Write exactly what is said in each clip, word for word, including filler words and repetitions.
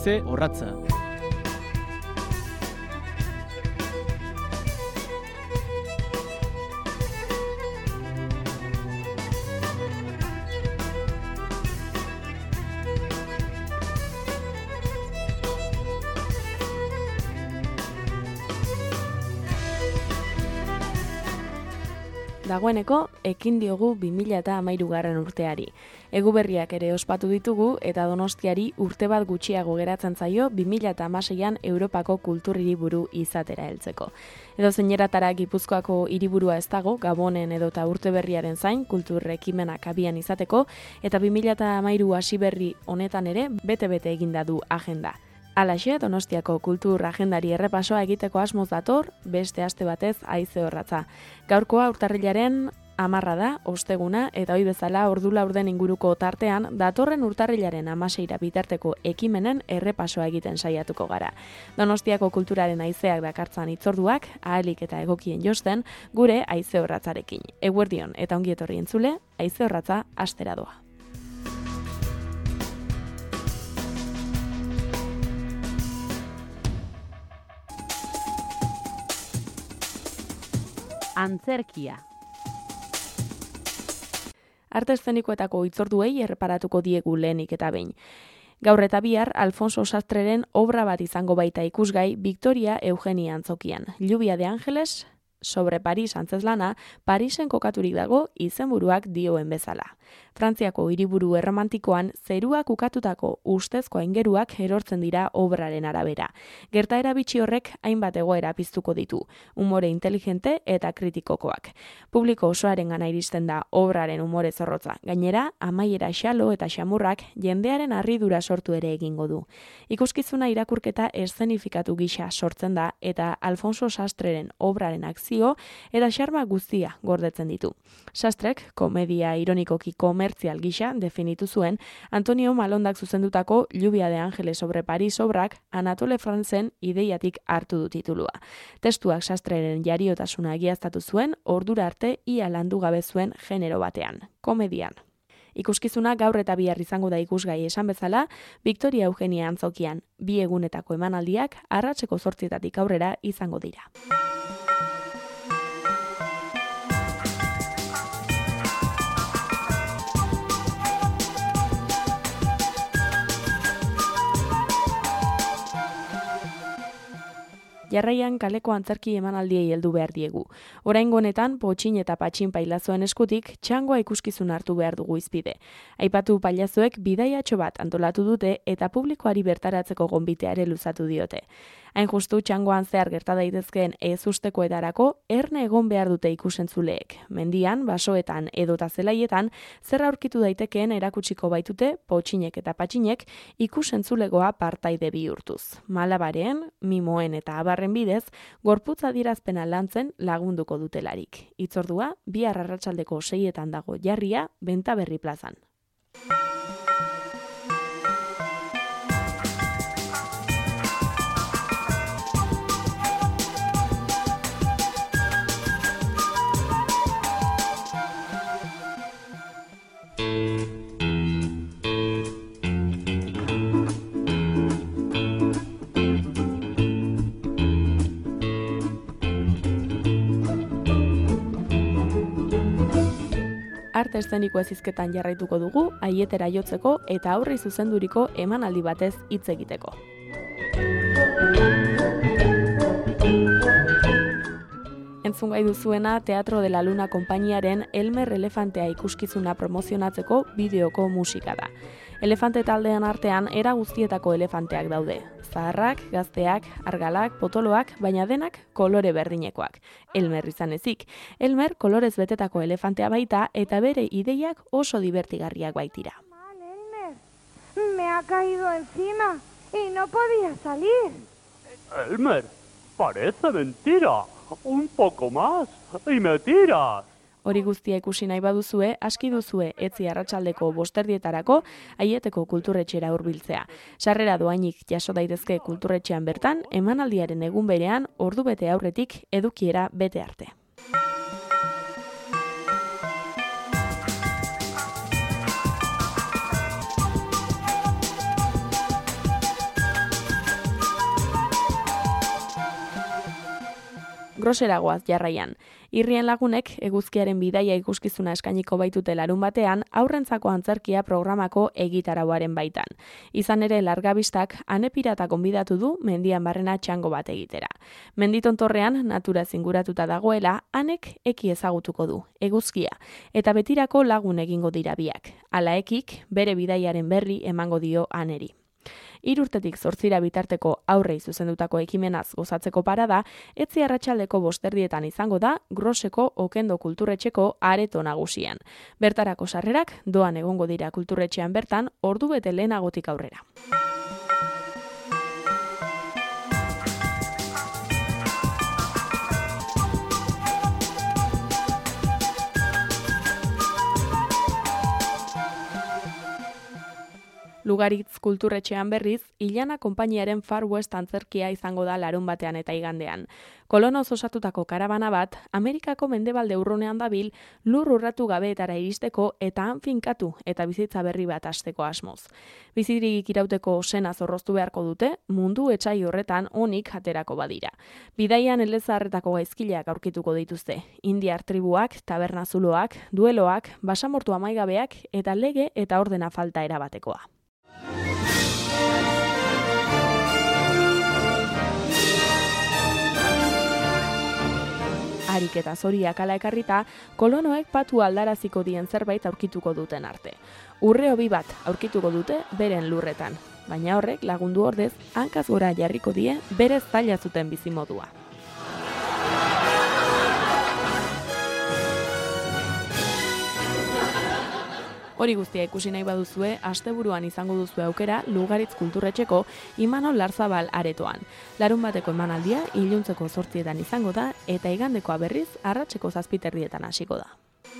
Haize Orratza. Dagoeneko, ekin diogu bi mila hamairugarren urteari. Eguberriak ere ospatu ditugu eta Donostiari urte bat gutxiago geratzen zaio bi mila hamaseian Europako kultur hiriburu izatera heltzeko. Edo zeineratara Gipuzkoako hiriburua ez dago, Gabonen edota urteberriaren zain kultur ekimenak abian izateko, eta bi mila hamairu hasi berri honetan ere bete-bete eginda du agenda. Halaxe, Donostiako kultur agendari errepasoa egiteko asmoz dator, beste aste batez Haize Orratza. Gaurkoa urtarrilaren hamarra da, osteguna, eta ohi bezala ordu laurden inguruko tartean, datorren urtarrilaren hamaseira bitarteko ekimenen errepasoa egiten saiatuko gara. Donostiako kulturaren haizeak dakartzan hitzorduak, ahalik eta egokien josten, gure Haize Orratzarekin. Eguerdion eta ongi etorri entzule, Haize Orratza astera doa. Antzerkia. Arte eszenikoetako hitzorduei erreparatuko diegu lehenik eta behin. Gaur eta bihar, Alfonso Sastreren obra bat izango baita ikusgai Victoria Eugenia antzokian. Lluvia de Ángeles, sobre Paris antzeslana, Parisen kokaturik dago izenburuak dioen bezala. Frantziako hiriburu erromantikoan zeruak ukatutako ustezko aingeruak erortzen dira obraren arabera. Gertaera bitxi horrek hainbat egoera piztuko ditu, umore inteligente eta kritikokoak. Publiko osoarengana iristen da obraren umore zorrotza. Gainera, amaiera xalo eta xamurrak jendearen harridura sortu ere egingo du. Ikuskizuna irakurketa eszenifikatu gisa sortzen da eta Alfonso Sastreren obraren akzio eta xarma guztia gordetzen ditu. Sastrek komedia ironikoki komertzial gisa definitu zuen Antonio Malondak zuzendutako Lluvia de Ángeles sobre Paris obrak Anatole Franzen ideiatik hartu du titulua. Testuak Sastreren jariotasuna egiaztatu zuen, ordura arte ia landu gabe zuen genero batean, komedian. Ikuskizuna gaur eta bihar izango da ikusgai esan bezala, Victoria Eugenia antzokian bi egunetako emanaldiak arratseko zortzietatik aurrera izango dira. Jarraian kaleko antzerki emanaldiei heldu behar diegu. Oraingo honetan, potxin eta patxin pailazoen eskutik, txangoa ikuskizun hartu behar dugu izpide. Aipatu pailazoek bidaiatxo bat antolatu dute eta publikoari bertaratzeko gonbitea ere luzatu diote. Hain justu txangoan zehar gerta daitezkeen ez ustekoetarako erne egon behar dute ikusentzuleek. Mendian, basoetan edota zelaietan, zer aurkitu daitekeen erakutsiko baitute potxinek eta patxinek ikusentzulegoa partaide bihurtuz. Malabareen, mimoen eta abarren bidez, gorputz adierazpena lantzen lagunduko dutelarik. Hitzordua, bihar arratsaldeko seietan dago jarria, Benta Berri plazan. Arte eszeniko ezizketan jarraituko dugu, aietera jotzeko eta aurri zuzenduriko emanaldi batez hitz egiteko. Entzun gai duzuena Teatro de la Luna konpainiaren Elmer Elefantea ikuskizuna promozionatzeko bideoko musika da. Elefante taldean artean era guztietako elefanteak daude. Zaharrak, gazteak, argalak, potoloak, baina denak kolore berdinekoak. Elmer izan ezik. Elmer kolorez betetako elefantea baita eta bere ideiak oso divertigarriak baitira. Mal, Elmer. Me ha caído encima y no podía salir. Elmer, parece mentira. Un poco más y me tiras. Hori guztia ikusi nahi baduzue, aski duzue etzi arratsaldeko bosterdietarako Aieteko kulturretxera hurbiltzea. Sarrera doainik jaso daitezke kulturretxean bertan, emanaldiaren egun berean, ordubete aurretik edukiera bete arte. Groseragoaz jarraian. Irrien lagunek eguzkiaren bidaia ikuskizuna eskainiko baitute larun batean aurrentzako antzerkia programako egitarauaren baitan. Izan ere largabistak Ane Pirata gonbidatu du mendian barrena txango bat egitera. Menditontorrean natura zinguratuta dagoela Anek eki ezagutuko du, eguzkia, eta betirako lagun egingo dira biak. Hala ekik bere bidaiaren berri emango dio Aneri. Hirurtetik zortzira bitarteko aurrei zuzendutako ekimenaz gozatzeko parada, etzi arratsaldeko bosterdietan izango da Groseko Okendo Kulturretxeko areto nagusian. Bertarako sarrerak doan egongo dira kulturretxean bertan ordubete lehenagotik aurrera. Lugaritz kulturretxean berriz, Ilana konpainiaren Far West antzerkia izango da larun batean eta igandean. Kolonoz osatutako karabana bat, Amerikako mendebalde urrunean dabil, lur urratu gabeetara iristeko eta han finkatu eta bizitza berri bat hasteko asmoz. Bizirik irauteko sena zorroztu beharko dute, mundu etsai horretan onik aterako badira. Bidaian elezarretako gaizkileak aurkituko dituzte, indiar tribuak, tabernazuloak, dueloak, basamortu amaigabeak eta lege eta ordena falta erabatekoa. Harik eta zoriak ala ekarrita, kolonoek patu aldaraziko dien zerbait aurkituko duten arte. Urre hobi bat aurkituko dute beren lurretan, baina horrek lagundu ordez hankaz gora jarriko die berez zaila zuten bizimodua. Hori guztia ikusi nahi baduzue, asteburuan izango duzue aukera Lugaritz Kulturretxeko Imanol Larzabal aretoan. Larun bateko emanaldia iluntzeko zortzietan izango da eta igandekoa berriz arratseko zazpiterdietan hasiko da.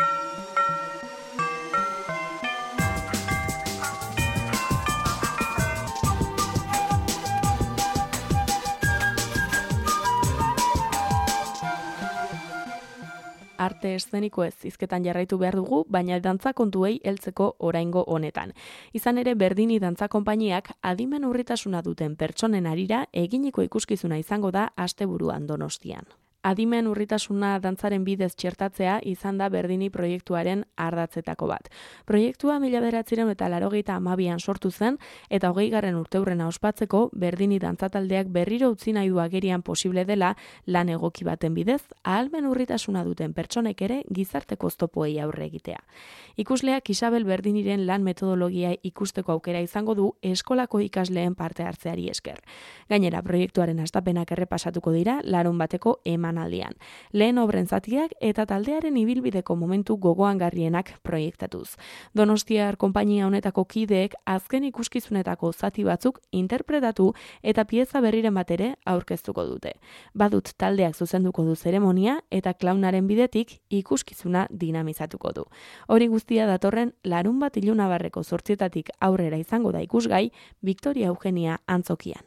Arte eszenikoez hizketan jarraitu behar dugu, baina dantza kontuei heltzeko oraingo honetan. Izan ere Berdini dantza konpainiak adimen urritasuna duten pertsonen harira eginiko ikuskizuna izango da asteburuan Donostian. Adimen urritasuna dantzaren bidez txertatzea izan da Berdini proiektuaren ardatzetako bat. Proiektua mila bederatziehun eta laurogeita hamabian sortu zen eta hogeigarren urteurrena ospatzeko Berdini dantzataldeak berriro utzi nahi du agerian posible dela lan egoki baten bidez ahalmen urritasuna duten pertsonek ere gizarteko oztopoei aurre egitea. Ikusleak Isabel Berdiniren lan metodologia ikusteko aukera izango du eskolako ikasleen parte hartzeari esker. Gainera proiektuaren hastapenak errepasatuko dira larun bateko eman aldian. Lehen obren zatiak eta taldearen ibilbideko momentu gogoangarrienak proiektatuz. Donostiar konpainia honetako kideek azken ikuskizunetako zati batzuk interpretatu eta pieza berriren bat ere aurkeztuko dute. Badut taldeak zuzenduko du zeremonia eta klaunaren bidetik ikuskizuna dinamizatuko du. Hori guztia datorren larun bat ilunabarreko zortzietatik aurrera izango da ikusgai Victoria Eugenia antzokian.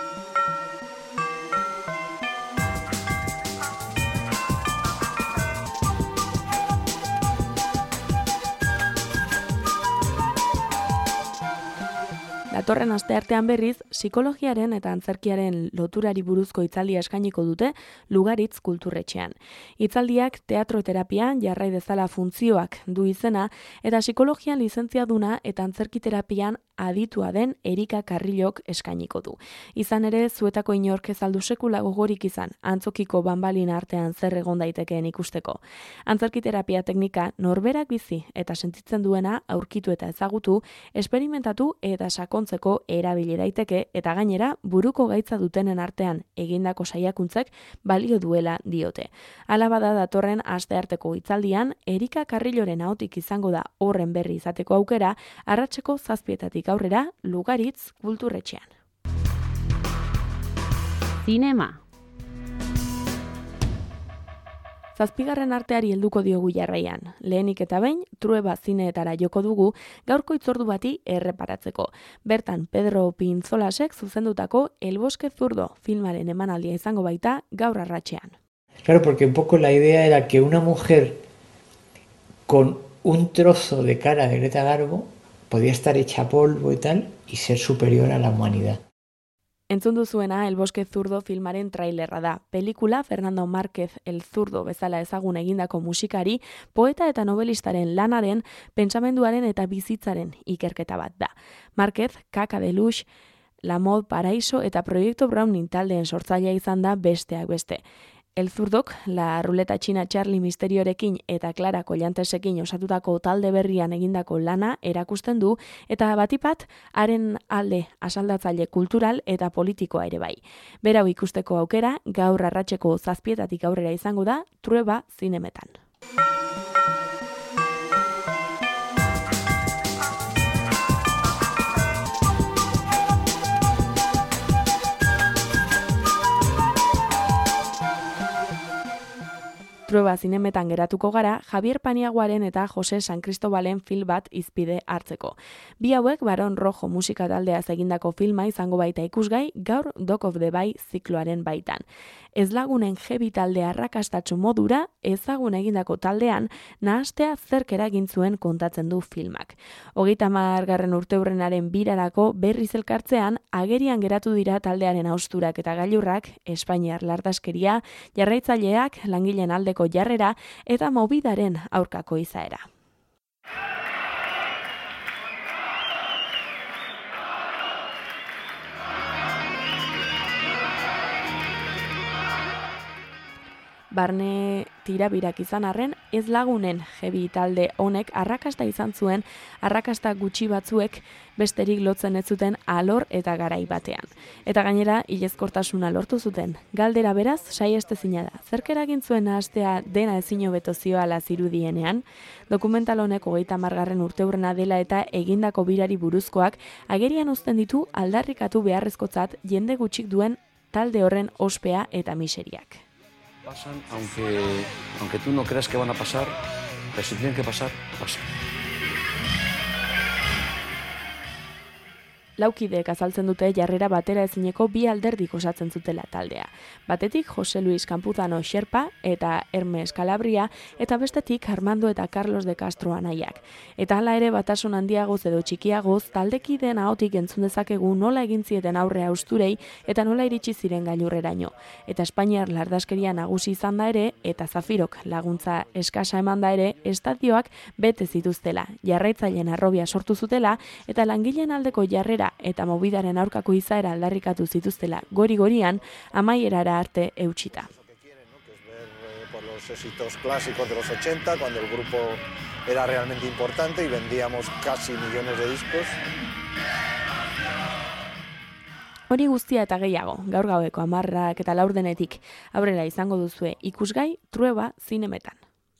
Datorren asteartean berriz, psikologiaren eta antzerkiaren loturari buruzko hitzaldia eskainiko dute Lugaritz Kulturretxean. Hitzaldiak teatroterapian jarrai dezala funtzioak du izena eta psikologian lizentziaduna eta antzerkiterapian aditua den Erika Karrilok eskainiko du. Izan ere, zuetako inork ez aldu sekula gogorik izan, antzokiko banbalin artean zer egon daitekeen ikusteko. Antzerkiterapia teknika norberak bizi eta sentitzen duena aurkitu eta ezagutu, esperimentatu eta sakontzeko erabili daiteke eta gainera buruko gaitza dutenen artean egindako saiakuntzek balio duela diote. Hala bada datorren astearteko hitzaldian, Erika Karriloren ahotik izango da horren berri izateko aukera, arratseko zazpietatik aurrera Lugaritz Kulturretxean. Zinema. Zazpigarren arteari helduko diogu jarraian. Lehenik eta behin, Trueba zineetara joko dugu gaurko hitzordu bati erreparatzeko. Bertan, Pedro Pintzolasek zuzendutako El Bosque Zurdo filmaren emanaldia izango baita gaur arratsean. Claro, porque un poco la idea era que una mujer con un trozo de cara de Greta Garbo podía estar hecha polvo y tal y ser superior a la humanidad. Entzun duzuena El Bosque Zurdo filmaren trailerra da. Pelikula Fernando Márquez El Zurdo bezala ezagun egindako musikari, poeta eta nobelistaren lanaren, pentsamenduaren eta bizitzaren ikerketa bat da. Márquez, Kaka de Lux, La Mode Paraíso eta Proiektu Browning taldeen sortzailea izan da besteak beste. El Zurdok, La Ruleta Txina Charlie Misteriorekin eta Clara Collantesekin osatutako talde berrian egindako lana erakusten du eta batipat haren alde asaldatzaile kultural eta politikoa ere bai. Berau ikusteko aukera gaur arratseko zazpietatik aurrera izango da Trueba zinemetan. Trueba zinemetan geratuko gara, Javier Paniaguaren eta Jose San Cristobalen film bat izpide hartzeko. Bi hauek Baron Rojo musika taldeaz egindako filma izango baita ikusgai, gaur Dog of the Bay zikloaren baitan. Ez lagunen jebi talde arrakastatsu modura, ezagun egindako taldean, nahastea zerk eragin zuen kontatzen du filmak. Hogeita hamargarren urteurrenaren birarako berriz elkartzean, agerian geratu dira taldearen hausturak eta gailurrak, Espainiar lardaskeria, jarraitzaileak, langileen aldeko jarrera eta mobidaren aurkako izaera. Barne tirabirak izan arren, ez lagunen jebi talde honek arrakasta izan zuen, arrakasta gutxi batzuek besterik lotzen ez zuten alor eta garai batean. Eta gainera, hilezkortasuna lortu zuten. Galdera beraz, saiestezina da. Zerk eragin zuen nahastea dena ezin hobeto zioala zirudienean, dokumental honek hogeita hamargarren urteurrena dela eta egindako birari buruzkoak agerian uzten ditu aldarrikatu beharrezkotzat jende gutxik duen talde horren ospea eta miseriak. Pasan, aunque, aunque tú no creas que van a pasar, pero si tienen que pasar, pasan. Laukideek azaltzen dute jarrera batera ezineko bi alderdik osatzen zutela taldea. Batetik Jose Luis Campuzano Xerpa eta Hermes Calabria, eta bestetik Armando eta Carlos de Castro anaiak. Eta hala ere batasun handiagoz edo txikiagoz, taldekideen ahotik entzun dezakegu nola egin zieten aurre austurei eta nola iritsi ziren gailurreraino. Eta Espainiar lardaskeria nagusi izan da ere, eta Zafirok laguntza eskasa eman da ere, estadioak bete zituztela, jarraitzaileen arrobia sortu zutela, eta langileen aldeko jarrera eta mobidaren aurkako izaera aldarrikatu zituztela gori-gorian amaierara arte eutxita. Por los éxitos clásicos de los ochenta, cuando el grupo era realmente importante y vendíamos casi millones de discos. Hori guztia eta gehiago, gaur gaueko hamarrak eta laurdenetik aurrera izango duzue ikusgai Trueba zinemetan.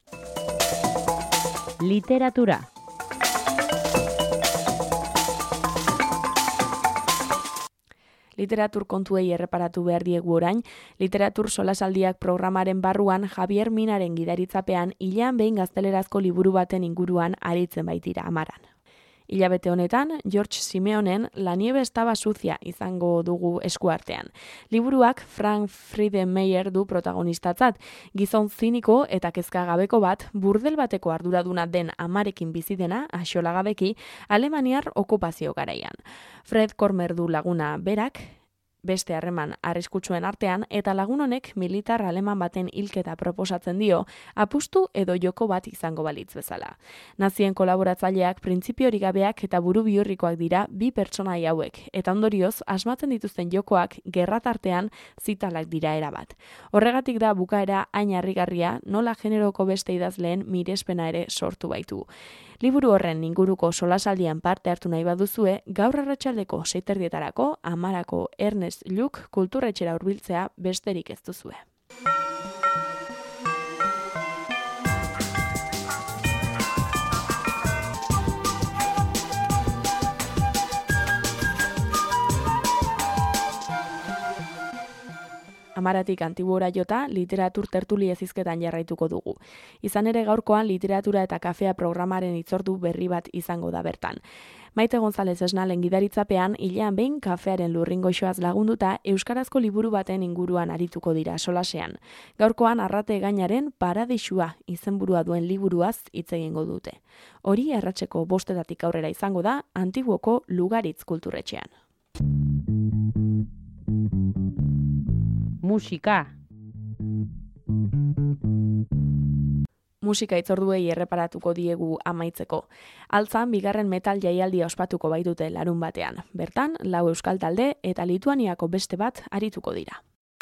Literatura. Literatur kontuei erreparatu behar diegu orain, literatur solasaldiak programaren barruan Javier Minaren gidaritzapean hilean behin gaztelerazko liburu baten inguruan aritzen baitira amaran. Hilabete honetan, George Simeonen La nieve estaba sucia izango dugu eskuartean. Liburuak Frank Friedenmeier du protagonistatzat, gizon ziniko eta kezkagabeko bat, burdel bateko arduraduna den amarekin bizi dena, axolagabeki, Alemaniar okupazio garaian. Fred Kormer du laguna berak, beste harreman arriskutsuen artean, eta lagun honek militar aleman baten hilketa proposatzen dio, apustu edo joko bat izango balitz bezala. Nazien kolaboratzaileak printzipiorik gabeak eta buru bihurrikoak dira bi pertsonai hauek, eta ondorioz asmatzen dituzten jokoak gerratartean zitalak dira erabat. Horregatik da bukaera hain harrigarria, nola generoko beste idazleen mirespena ere sortu baitu. Liburu horren inguruko solasaldian parte hartu nahi baduzue, gaur arratsaldeko seiterdietarako amarako Ernest Lluch kulturretxera hurbiltzea besterik ez duzue. Amaratik Antibora jota, literatur tertulia zizketan jarraituko dugu. Izan ere gaurkoan literatura eta kafea programaren itzordu berri bat izango da bertan. Maite González Esnalen gidaritzapean, hilean behin kafearen lurringoixoaz lagunduta euskarazko liburu baten inguruan arituko dira solasean. Gaurkoan Arrate Gainaren Paradisua izenburua duen liburuaz hitz egingo dute. Hori arratseko bostetatik aurrera izango da Antiguoko Lugaritz kulturretxean. musika. Musika itzorduei erreparatuko diegu amaitzeko. Altzan, bigarren metal jaialdia ospatuko baitute larun batean. Bertan, lau euskal talde eta Lituaniako beste bat arituko dira.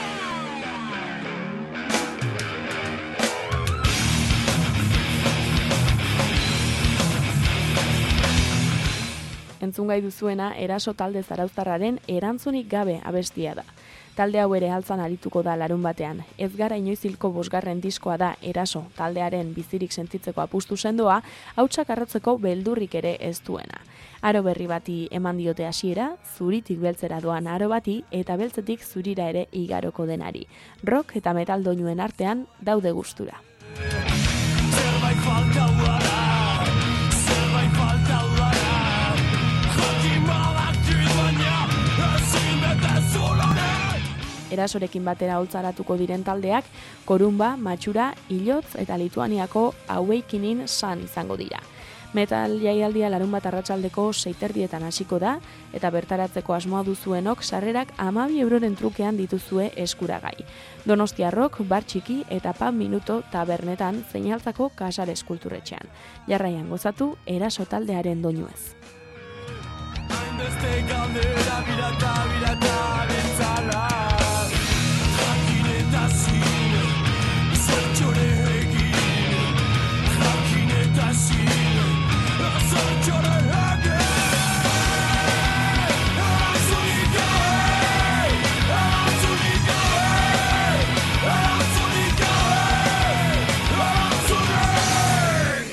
Entzungai duzuena Eraso talde zarauztarraren Erantzunik gabe abestia da. Talde hau ere altzan arituko da larun batean. Ez gara inoiz hilko bosgarren diskoa da Eraso taldearen bizirik sentitzeko apustu sendoa, hautsak arrotzeko beldurrik ere ez duena. Aro berri bati eman diote hasiera, zuritik beltzera doan aro bati eta beltzetik zurira ere igaroko denari. Rock eta metal doinuen artean daude gustura. Zerbait falta uara, zerbait falta uara. Erasorekin batera holtzaratuko diren taldeak, Korumba, Matxura, Ilotz eta Lituaniako Awakening Sun izango dira. Metal jaialdia larun bat arratsaldeko seiterdietan hasiko da, eta bertaratzeko asmoa duzuenok sarrerak hamabi euroren trukean dituzue eskuragai. Donostiarrok, bar txiki eta pub minuto tabernetan zeinaltzako Casares kulturretxean. Jarraian gozatu Eraso taldearen doinuez. Beste galdera birata, birata, bentzala Jakin eta zine, zertxore egin Jakin eta zine, zertxore egin Erantzunik gabe, erantzunik gabe Erantzunik gabe, erantzunik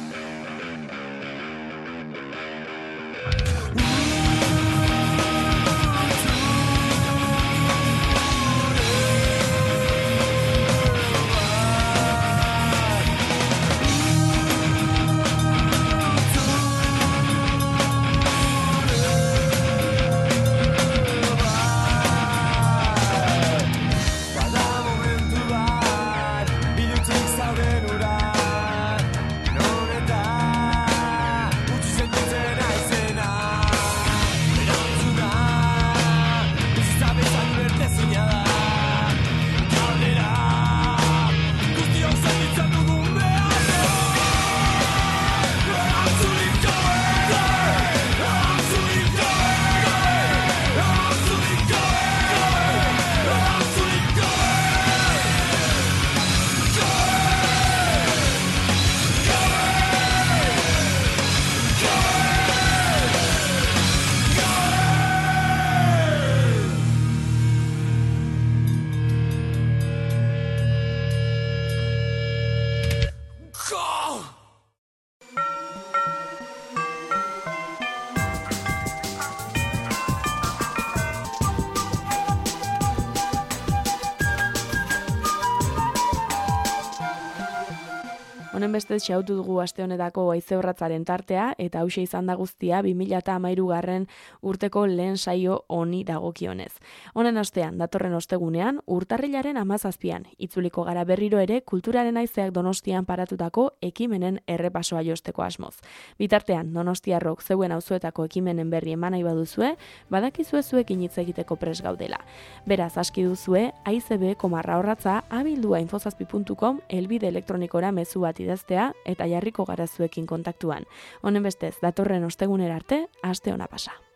Honen bestez xautu dugu aste honetako haizeorratzaren tartea eta hauxe izan da guztia bi mila hamairu garren urteko lehen saio honi dagokionez. Honen ostean, datorren ostegunean, urtarrilaren hamazazpian, itzuliko gara berriro ere kulturaren haizeak Donostian paratutako ekimenen errepasoa josteko asmoz. Bitartean, Donostiarrok zeuen auzoetako ekimenen berri eman nahi baduzue, badakizue zuekin hitz egiteko prest gaudela. Beraz, aski duzue, aizebe komarra horratza abildua infozazpi puntu com elbide elektronikora mezu bat idaztea eta jarriko gara zuekin kontaktuan. Honen bestez, datorren ostegunera arte, aste ona pasa.